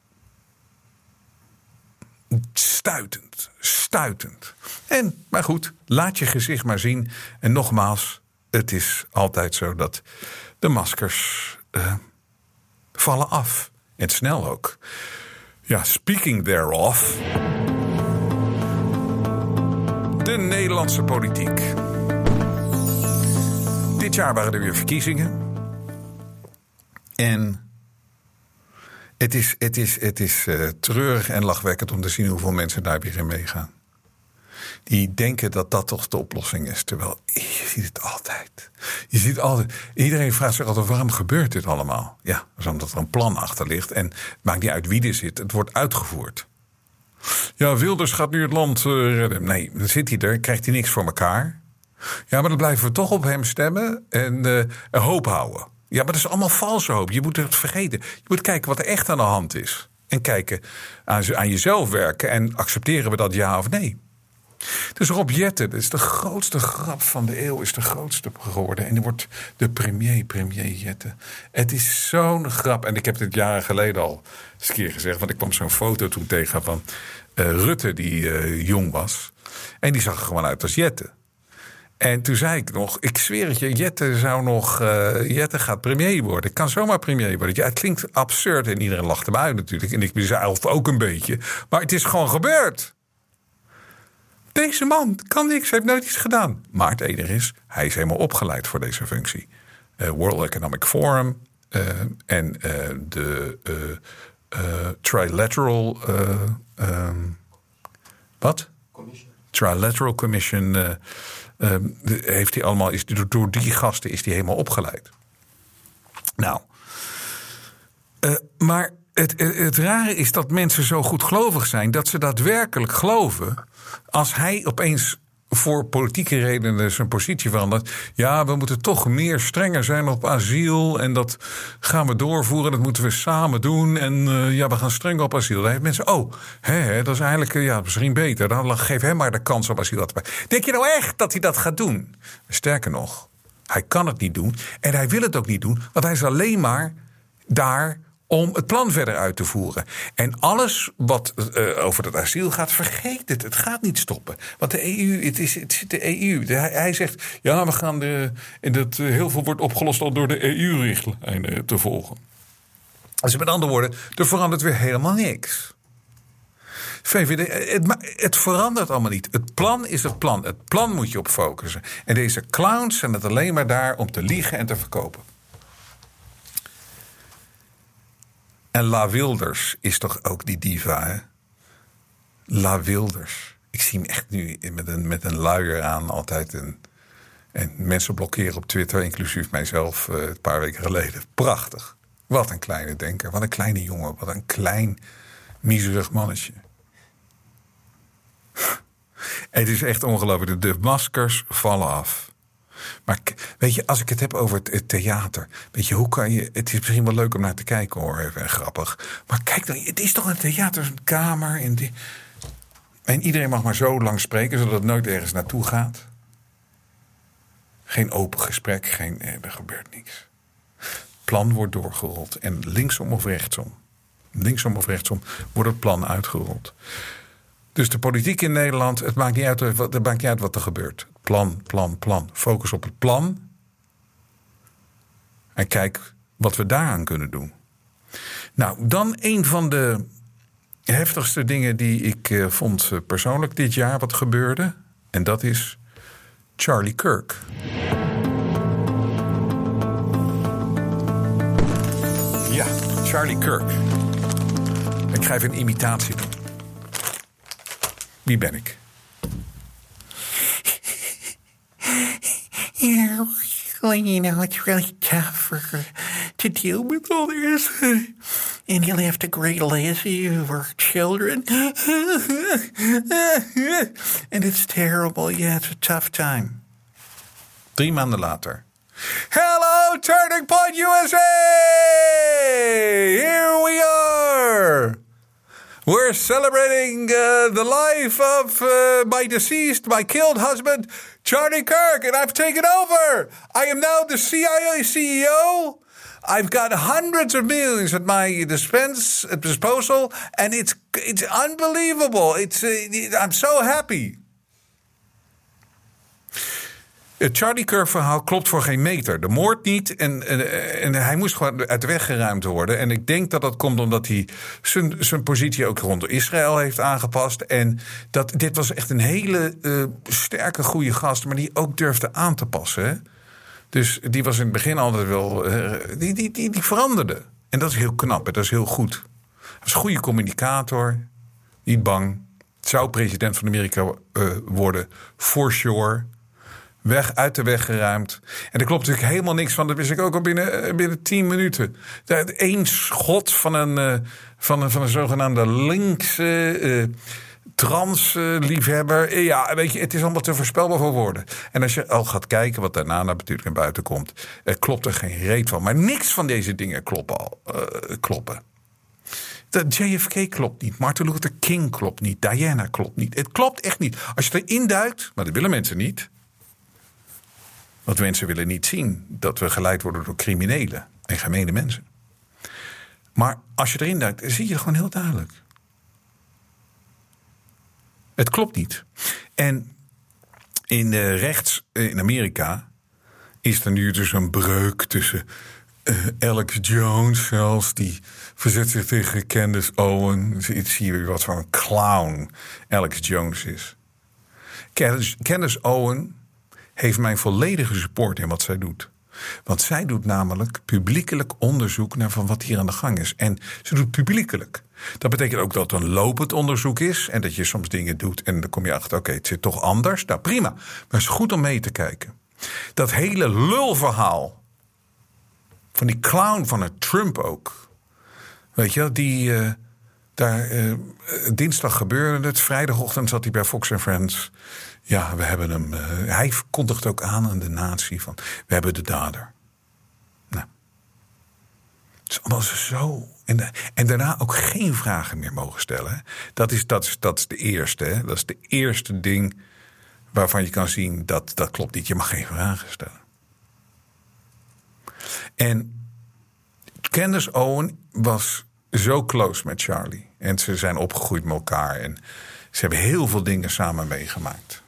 Stuitend. Maar goed, laat je gezicht maar zien. En nogmaals, het is altijd zo dat de maskers vallen af. En snel ook. Ja, speaking thereof. De Nederlandse politiek. Dit jaar waren er weer verkiezingen. En het is treurig en lachwekkend om te zien hoeveel mensen daar weer in meegaan. Die denken dat dat toch de oplossing is. Terwijl je ziet het altijd. Iedereen vraagt zich altijd, waarom gebeurt dit allemaal? Ja, dat is omdat er een plan achter ligt. En het maakt niet uit wie er zit. Het wordt uitgevoerd. Ja, Wilders gaat nu het land redden. Nee, dan zit hij er, krijgt hij niks voor elkaar. Ja, maar dan blijven we toch op hem stemmen en hoop houden. Ja, maar dat is allemaal valse hoop. Je moet het vergeten. Je moet kijken wat er echt aan de hand is. En kijken, aan jezelf werken en accepteren we dat ja of nee. Dus Rob Jetten, dat is de grootste grap van de eeuw, is de grootste geworden. En die wordt de premier Jetten. Het is zo'n grap. En ik heb dit jaren geleden al eens een keer gezegd, want ik kwam zo'n foto toen tegen van Rutte die jong was. En die zag er gewoon uit als Jetten. En toen zei ik nog, ik zweer het je, Jette gaat premier worden. Ik kan zomaar premier worden. Ja, het klinkt absurd en iedereen lacht hem uit natuurlijk. En ik zelf ook een beetje. Maar het is gewoon gebeurd. Deze man kan niks, heeft nooit iets gedaan. Maar het enige is, hij is helemaal opgeleid voor deze functie. World Economic Forum en de Trilateral... wat? Trilateral Commission heeft hij allemaal... door die gasten is hij helemaal opgeleid. Nou, maar het rare is dat mensen zo goedgelovig zijn... dat ze daadwerkelijk geloven... als hij opeens voor politieke redenen zijn positie verandert... ja, we moeten toch meer strenger zijn op asiel... en dat gaan we doorvoeren, dat moeten we samen doen... en ja, we gaan strenger op asiel. Dan heeft mensen, dat is eigenlijk misschien beter. Dan geef hem maar de kans op asiel. Denk je nou echt dat hij dat gaat doen? Sterker nog, hij kan het niet doen... en hij wil het ook niet doen, want hij is alleen maar daar... om het plan verder uit te voeren. En alles wat over het asiel gaat, vergeet het. Het gaat niet stoppen. Want de EU, het is de EU. Hij zegt, ja, we gaan heel veel wordt opgelost al door de EU-richtlijnen te volgen. Dus met andere woorden, er verandert weer helemaal niks. VVD, het verandert allemaal niet. Het plan is het plan. Het plan moet je op focussen. En deze clowns zijn het alleen maar daar om te liegen en te verkopen. En La Wilders is toch ook die diva, hè? La Wilders. Ik zie hem echt nu met een luier aan altijd. En mensen blokkeren op Twitter, inclusief mijzelf een paar weken geleden. Prachtig. Wat een kleine denker, wat een kleine jongen. Wat een klein, miserig mannetje. Het is echt ongelooflijk. De maskers vallen af. Maar weet je, als ik het heb over het theater... weet je, hoe kan je... het is misschien wel leuk om naar te kijken, hoor, even grappig. Maar kijk dan, het is toch een theater, een kamer... en iedereen mag maar zo lang spreken... zodat het nooit ergens naartoe gaat. Geen open gesprek, er gebeurt niks. Plan wordt doorgerold. En linksom of rechtsom wordt het plan uitgerold. Dus de politiek in Nederland, het maakt niet uit wat er gebeurt. Plan. Focus op het plan. En kijk wat we daaraan kunnen doen. Nou, dan een van de heftigste dingen die ik vond persoonlijk dit jaar wat gebeurde. En dat is Charlie Kirk. Ja, Charlie Kirk. Ik ga even een imitatie doen. Wie ben ik? Yeah, well, it's really tough to deal with all this. And he left a great legacy over children. And it's terrible. Yeah, it's a tough time. 3 maanden later. Hello, Turning Point USA! Here we are! We're celebrating the life of my killed husband, Charlie Kirk, and I've taken over. I am now the CIA CEO. I've got hundreds of millions at my disposal, and it's unbelievable. I'm so happy. Het Charlie Kirk-verhaal klopt voor geen meter. De moord niet en hij moest gewoon uit de weg geruimd worden. En ik denk dat dat komt omdat hij zijn positie ook rond Israël heeft aangepast. En dit was echt een hele sterke, goede gast, maar die ook durfde aan te passen. Hè? Dus die was in het begin altijd wel... Die veranderde. En dat is heel knap, dat is heel goed. Hij was een goede communicator, niet bang. Zou president van Amerika worden, for sure... uit de weg geruimd. En er klopt natuurlijk helemaal niks van. Dat wist ik ook al binnen 10 minuten. Eén schot van een zogenaamde linkse transliefhebber. Ja, weet je, het is allemaal te voorspelbaar voor woorden. En als je al gaat kijken wat daarna natuurlijk naar buiten komt, klopt er geen reet van. Maar niks van deze dingen kloppen. De JFK klopt niet. Martin Luther King klopt niet. Diana klopt niet. Het klopt echt niet. Als je erin duikt, maar dat willen mensen niet. Want mensen willen niet zien dat we geleid worden door criminelen en gemene mensen. Maar als je erin duikt, dan zie je het gewoon heel duidelijk. Het klopt niet. En In rechts in Amerika is er nu dus een breuk tussen Alex Jones zelfs, die verzet zich tegen Candace Owen. Zie je wat voor een clown Alex Jones is. Candace Owen heeft mijn volledige support in wat zij doet. Want zij doet namelijk publiekelijk onderzoek naar van wat hier aan de gang is. En ze doet publiekelijk. Dat betekent ook dat het een lopend onderzoek is. En dat je soms dingen doet en dan kom je achter, oké, het zit toch anders. Nou, prima. Maar het is goed om mee te kijken. Dat hele lulverhaal van die clown van het Trump ook. Weet je, die dinsdag gebeurde het. Vrijdagochtend zat hij bij Fox & Friends. Ja, we hebben hem. Hij kondigt ook aan de natie van, we hebben de dader. Nou. Het is allemaal zo. En daarna ook geen vragen meer mogen stellen. Hè. Dat is de eerste. Hè. Dat is de eerste ding waarvan je kan zien dat klopt niet. Je mag geen vragen stellen. En Candace Owen was zo close met Charlie. En ze zijn opgegroeid met elkaar. En ze hebben heel veel dingen samen meegemaakt.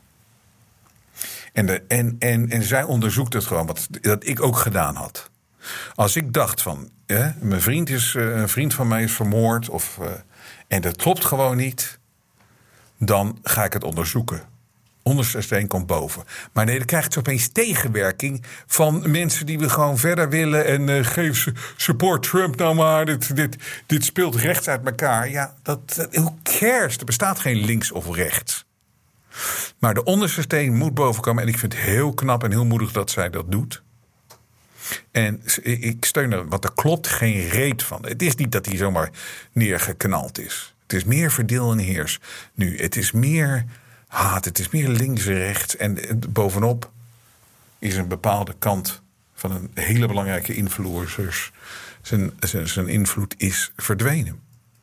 En zij onderzoekt het gewoon, wat ik ook gedaan had. Als ik dacht van, mijn vriend een vriend van mij is vermoord. En dat klopt gewoon niet. Dan ga ik het onderzoeken. Onderste steen komt boven. Maar nee, dan krijgt ze opeens tegenwerking van mensen die we gewoon verder willen. En geef ze support Trump nou maar. Dit speelt rechts uit elkaar. Ja, who cares? Er bestaat geen links of rechts. Maar de onderste steen moet bovenkomen. En ik vind het heel knap en heel moedig dat zij dat doet. En ik steun haar, want er klopt geen reet van. Het is niet dat hij zomaar neergeknald is. Het is meer verdeel en heers nu. Het is meer haat, het is meer links en rechts. En bovenop is een bepaalde kant van een hele belangrijke influencer. Zijn invloed is verdwenen.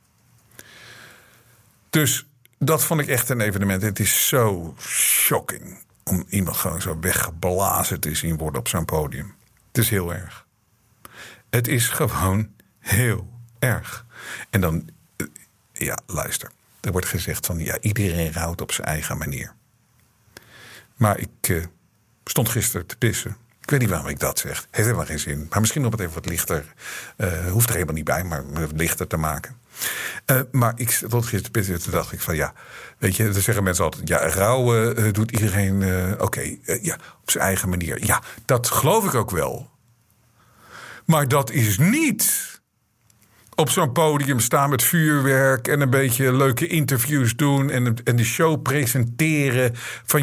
Dus dat vond ik echt een evenement. Het is zo shocking om iemand gewoon zo weggeblazen te zien worden op zo'n podium. Het is heel erg. Het is gewoon heel erg. En dan, ja, luister. Er wordt gezegd van, ja, iedereen rouwt op zijn eigen manier. Maar ik stond gisteren te pissen. Ik weet niet waarom ik dat zeg. Heeft helemaal geen zin. Maar misschien om het even wat lichter. Hoeft er helemaal niet bij, maar wat lichter te maken. Maar ik stond gisteren te pissen en toen dacht ik van, ja, weet je, dan zeggen mensen altijd, ja, rouwen doet iedereen, ja, op zijn eigen manier. Ja, dat geloof ik ook wel. Maar dat is niet op zo'n podium staan met vuurwerk en een beetje leuke interviews doen en de show presenteren van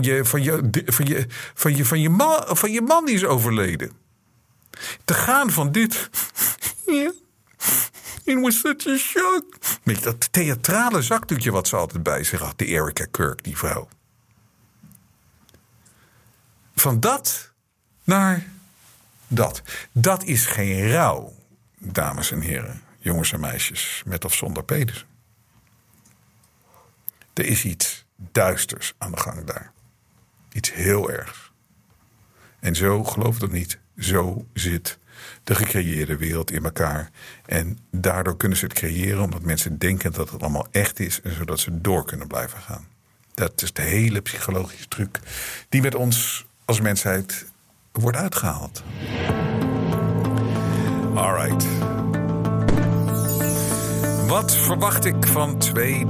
je man die is overleden. Te gaan van dit. Ja. It was such a shock. Met dat theatrale zakdoekje wat ze altijd bij zich had, de Erica Kirk, die vrouw. Van dat naar dat. Dat is geen rouw, dames en heren. Jongens en meisjes, met of zonder penis. Er is iets duisters aan de gang daar. Iets heel ergs. En zo, geloof het of niet, zo zit de gecreëerde wereld in elkaar. En daardoor kunnen ze het creëren omdat mensen denken dat het allemaal echt is en zodat ze door kunnen blijven gaan. Dat is de hele psychologische truc die met ons als mensheid wordt uitgehaald. Alright. Wat verwacht ik van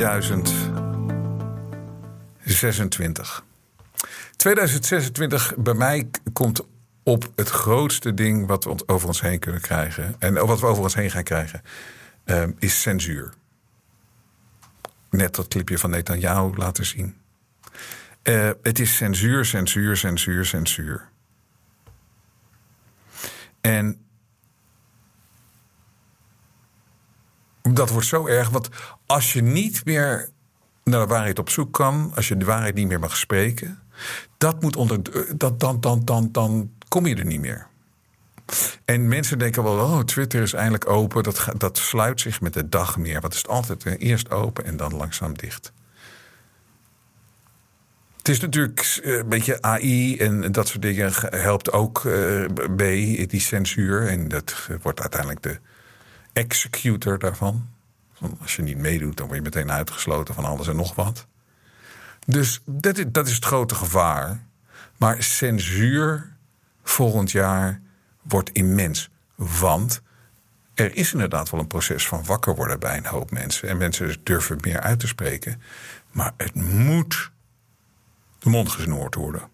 2026? 2026 bij mij komt op het grootste ding wat we over ons heen kunnen krijgen. En wat we over ons heen gaan krijgen, is censuur. Net dat clipje van Netanyahu laten zien. Het is censuur, censuur, censuur, censuur. En dat wordt zo erg, want als je niet meer naar de waarheid op zoek kan, als je de waarheid niet meer mag spreken, dat moet dan kom je er niet meer. En mensen denken wel, oh, Twitter is eindelijk open, dat sluit zich met de dag meer. Want het is altijd eerst open en dan langzaam dicht. Het is natuurlijk een beetje AI en dat soort dingen helpt ook bij die censuur. En dat wordt uiteindelijk de executor daarvan. Als je niet meedoet, dan word je meteen uitgesloten van alles en nog wat. Dus dat is het grote gevaar. Maar censuur volgend jaar wordt immens. Want er is inderdaad wel een proces van wakker worden bij een hoop mensen. En mensen durven meer uit te spreken. Maar het moet de mond gesnoerd worden.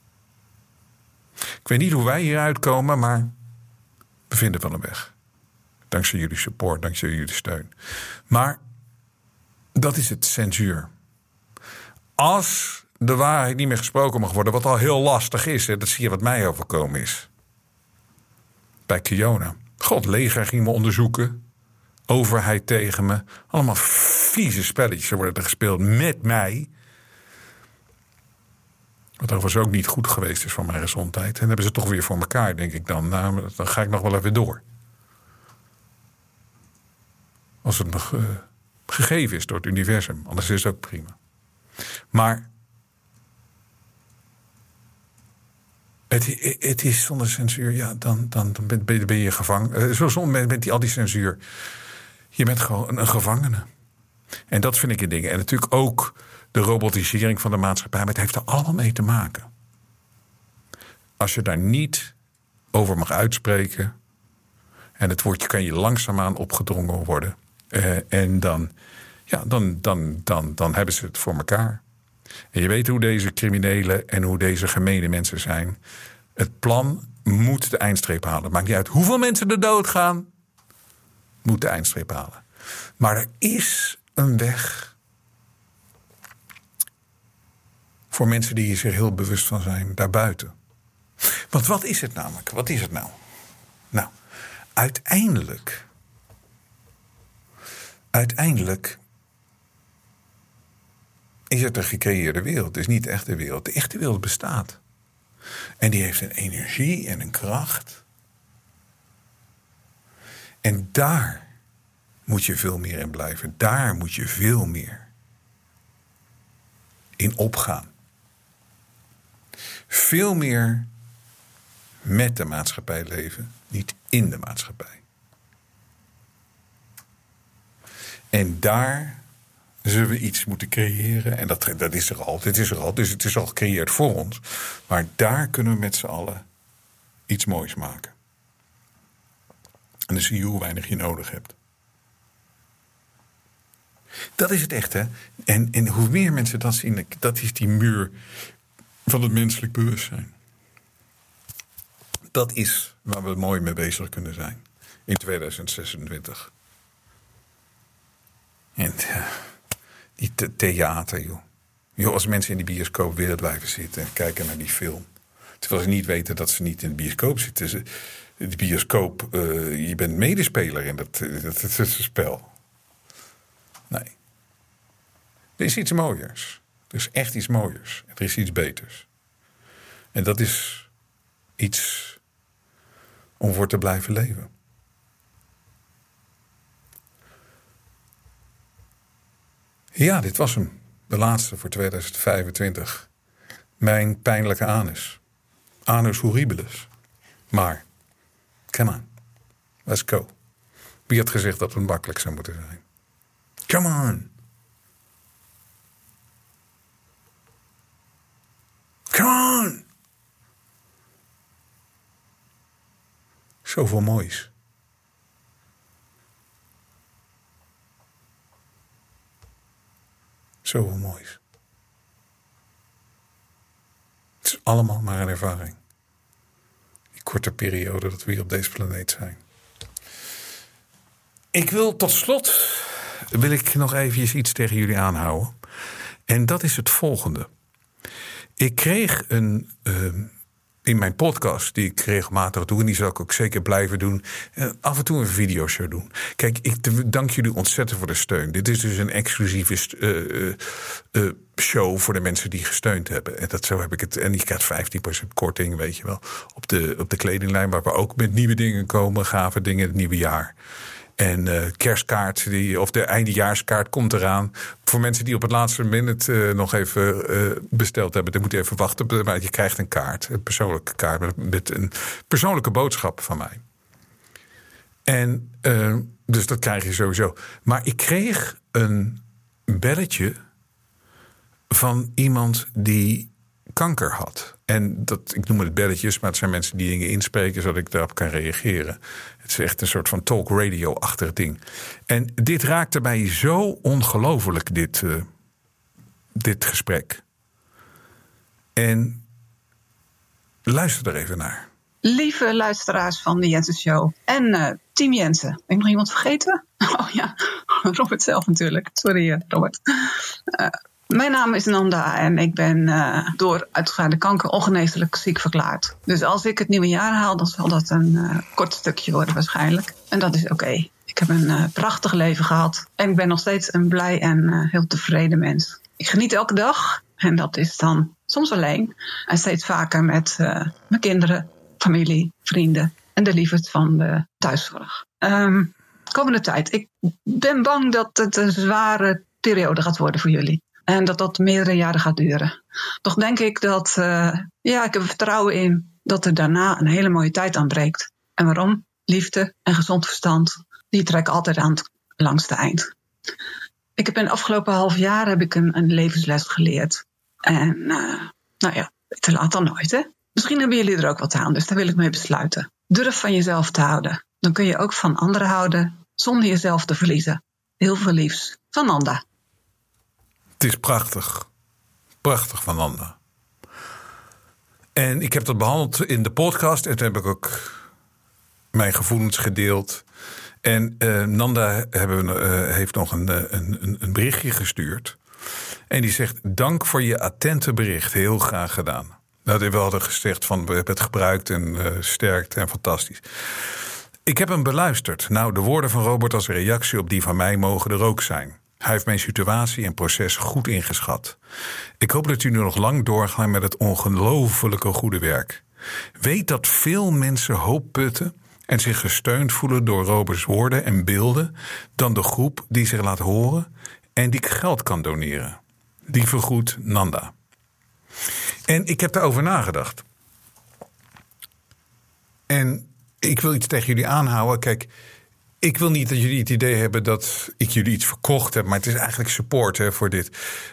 Ik weet niet hoe wij hieruit komen, maar we vinden wel een weg. Dankzij jullie support, dankzij jullie steun. Maar dat is het, censuur. Als de waarheid niet meer gesproken mag worden, wat al heel lastig is, hè, dat zie je wat mij overkomen is. Bij Kiona. God, leger ging me onderzoeken. Overheid tegen me. Allemaal vieze spelletjes worden er gespeeld met mij. Wat overigens ook niet goed geweest is voor mijn gezondheid. En dan hebben ze toch weer voor elkaar, denk ik dan. Nou, dan ga ik nog wel even door. Als het me gegeven is door het universum. Anders is het ook prima. Maar het is zonder censuur, ja, dan ben je gevangen. Zo zonder met al die censuur. Je bent gewoon een gevangene. En dat vind ik in dingen. En natuurlijk ook de robotisering van de maatschappij. Maar het heeft er allemaal mee te maken. Als je daar niet over mag uitspreken. En het woordje kan je langzaamaan opgedrongen worden. En dan hebben ze het voor elkaar. En je weet hoe deze criminelen en hoe deze gemene mensen zijn. Het plan moet de eindstreep halen. Maakt niet uit hoeveel mensen er doodgaan. Moet de eindstreep halen. Maar er is een weg voor mensen die zich heel bewust van zijn daarbuiten. Want wat is het namelijk? Wat is het nou? Nou, uiteindelijk is het een gecreëerde wereld. Het is niet de echte wereld. De echte wereld bestaat. En die heeft een energie en een kracht. En daar moet je veel meer in blijven. Daar moet je veel meer in opgaan. Veel meer met de maatschappij leven, niet in de maatschappij. En daar zullen we iets moeten creëren. En dat is er al. Dit is er al. Dus het is al gecreëerd voor ons. Maar daar kunnen we met z'n allen iets moois maken. En dan zie je hoe weinig je nodig hebt. Dat is het echt, hè. En hoe meer mensen dat zien, dat is die muur van het menselijk bewustzijn. Dat is waar we mooi mee bezig kunnen zijn. In 2026. En die theater, joh. Als mensen in die bioscoop willen blijven zitten en kijken naar die film. Terwijl ze niet weten dat ze niet in de bioscoop zitten. De bioscoop, je bent medespeler in dat spel. Nee. Er is iets mooiers. Er is echt iets mooiers. Er is iets beters. En dat is iets om voor te blijven leven. Ja, dit was hem. De laatste voor 2025. Mijn pijnlijke anus. Anus horribilis. Maar, come on. Let's go. Wie had gezegd dat het makkelijk zou moeten zijn? Come on. Come on. Zoveel moois. Zoveel moois. Het is allemaal maar een ervaring. Die korte periode dat we hier op deze planeet zijn. Ik wil tot slot nog even iets tegen jullie aanhouden. En dat is het volgende. Ik kreeg in mijn podcast, die ik regelmatig doe, en die zal ik ook zeker blijven doen, af en toe een videoshow doen. Kijk, ik dank jullie ontzettend voor de steun. Dit is dus een exclusieve show voor de mensen die gesteund hebben. En zo heb ik het. En je krijgt 15% korting, weet je wel, op de kledinglijn, waar we ook met nieuwe dingen komen, gave dingen het nieuwe jaar. En kerstkaart, of de eindejaarskaart komt eraan. Voor mensen die op het laatste minute nog even besteld hebben, dan moet je even wachten. Maar je krijgt een kaart, een persoonlijke kaart met een persoonlijke boodschap van mij. En dus dat krijg je sowieso. Maar ik kreeg een belletje van iemand die kanker had. En ik noem het belletjes, maar het zijn mensen die dingen inspreken zodat ik daarop kan reageren. Het is echt een soort van talk radio-achtig ding. En dit raakte mij zo ongelooflijk, dit gesprek. En luister er even naar. Lieve luisteraars van de Jensen Show en Team Jensen. Heb ik nog iemand vergeten? Oh ja, Robert zelf natuurlijk. Sorry Robert. Mijn naam is Nanda en ik ben door uitgeschreide kanker ongeneeslijk ziek verklaard. Dus als ik het nieuwe jaar haal, dan zal dat een kort stukje worden waarschijnlijk. En dat is oké. Ik heb een prachtig leven gehad en ik ben nog steeds een blij en heel tevreden mens. Ik geniet elke dag en dat is dan soms alleen en steeds vaker met mijn kinderen, familie, vrienden en de liefdes van de thuiszorg. Komende tijd. Ik ben bang dat het een zware periode gaat worden voor jullie. En dat dat meerdere jaren gaat duren. Toch denk ik dat, ik heb er vertrouwen in dat er daarna een hele mooie tijd aanbreekt. En waarom? Liefde en gezond verstand, die trekken altijd aan het langste eind. Ik heb in het afgelopen half jaar een levensles geleerd. En beter laat dan nooit, hè? Misschien hebben jullie er ook wat aan, dus daar wil ik mee besluiten. Durf van jezelf te houden. Dan kun je ook van anderen houden, zonder jezelf te verliezen. Heel veel liefs. Van Nanda. Het is prachtig. Prachtig van Nanda. En ik heb dat behandeld in de podcast. En toen heb ik ook mijn gevoelens gedeeld. En Nanda heeft nog een berichtje gestuurd. En die zegt, dank voor je attente bericht. Heel graag gedaan. Nou, we hadden gezegd van we hebben het gebruikt en sterkte en fantastisch. Ik heb hem beluisterd. Nou, de woorden van Robert als reactie op die van mij mogen er ook zijn. Hij heeft mijn situatie en proces goed ingeschat. Ik hoop dat u nu nog lang doorgaat met het ongelofelijke goede werk. Weet dat veel mensen hoop putten en zich gesteund voelen door Roberts woorden en beelden dan de groep die zich laat horen en die geld kan doneren. Lieve groet, Nanda. En ik heb daarover nagedacht. En ik wil iets tegen jullie aanhouden. Kijk, ik wil niet dat jullie het idee hebben dat ik jullie iets verkocht heb, maar het is eigenlijk support voor dit.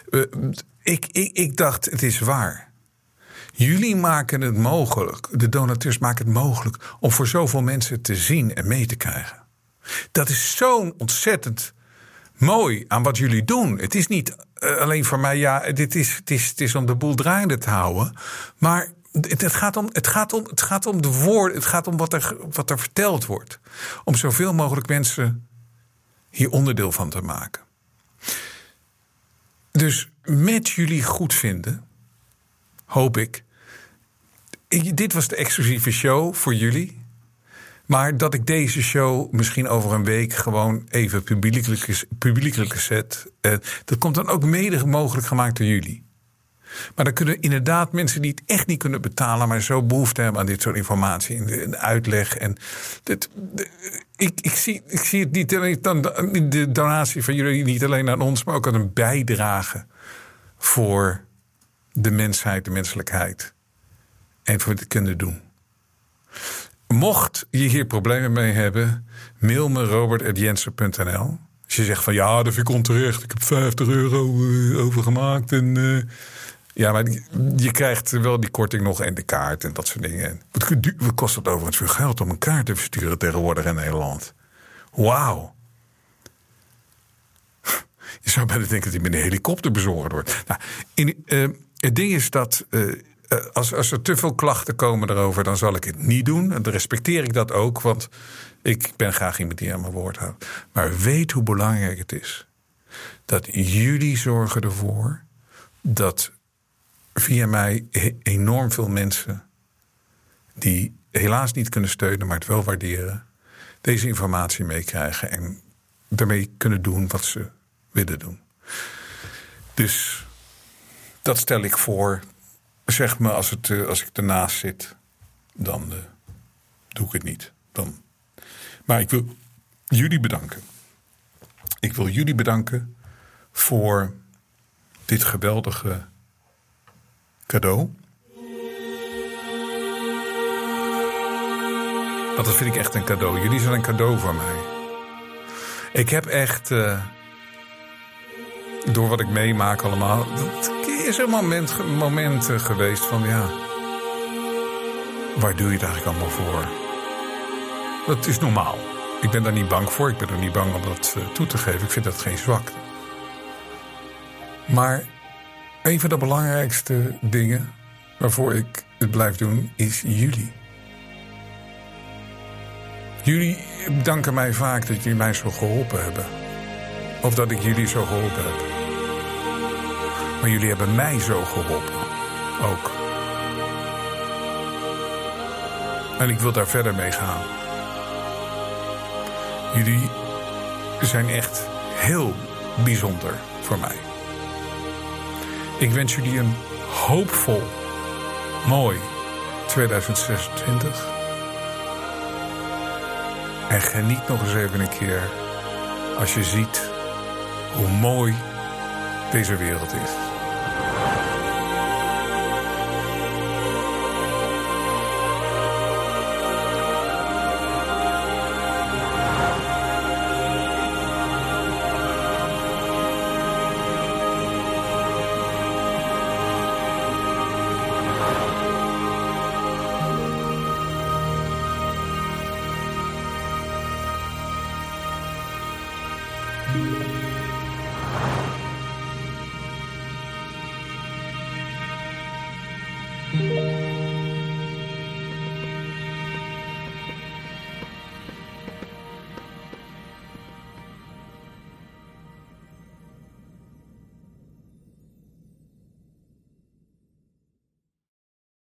Ik dacht, het is waar. Jullie maken het mogelijk, de donateurs maken het mogelijk om voor zoveel mensen te zien en mee te krijgen. Dat is zo ontzettend mooi aan wat jullie doen. Het is niet alleen voor mij, het is om de boel draaiende te houden, maar het gaat om de woorden, het gaat om wat er verteld wordt. Om zoveel mogelijk mensen hier onderdeel van te maken. Dus met jullie goedvinden, hoop ik. Dit was de exclusieve show voor jullie. Maar dat ik deze show misschien over een week gewoon even publiekelijk zet. Dat komt dan ook mede mogelijk gemaakt door jullie. Maar dan kunnen inderdaad mensen die het echt niet kunnen betalen, maar zo behoefte hebben aan dit soort informatie en uitleg. En ik zie het niet alleen dan de donatie van jullie niet alleen aan ons, maar ook aan een bijdrage voor de mensheid, de menselijkheid. En voor het kunnen doen. Mocht je hier problemen mee hebben, mail me robert@jensen.nl. Als je zegt van ja, dat vind ik onterecht, ik heb €50 overgemaakt en ja, maar je krijgt wel die korting nog en de kaart en dat soort dingen. Wat kost het overigens veel geld om een kaart te versturen tegenwoordig in Nederland? Wauw. Je zou bijna denken dat hij met een helikopter bezorgd wordt. Nou, het ding is dat als er te veel klachten komen erover, dan zal ik het niet doen. En dan respecteer ik dat ook, want ik ben graag iemand die aan mijn woord houdt. Maar weet hoe belangrijk het is dat jullie zorgen ervoor dat via mij enorm veel mensen die helaas niet kunnen steunen, maar het wel waarderen, deze informatie meekrijgen en daarmee kunnen doen wat ze willen doen. Dus dat stel ik voor. Zeg me als ik ernaast zit, dan doe ik het niet. Maar ik wil jullie bedanken. Ik wil jullie bedanken voor dit geweldige cadeau. Want dat vind ik echt een cadeau. Jullie zijn een cadeau voor mij. Ik heb echt, door wat ik meemaak allemaal, is een moment geweest van ja, waar doe je het eigenlijk allemaal voor? Dat is normaal. Ik ben daar niet bang voor. Ik ben er niet bang om dat toe te geven. Ik vind dat geen zwakte. Maar een van de belangrijkste dingen waarvoor ik het blijf doen is jullie. Jullie danken mij vaak dat jullie mij zo geholpen hebben. Of dat ik jullie zo geholpen heb. Maar jullie hebben mij zo geholpen. Ook. En ik wil daar verder mee gaan. Jullie zijn echt heel bijzonder voor mij. Ik wens jullie een hoopvol, mooi 2026. En geniet nog eens even een keer als je ziet hoe mooi deze wereld is.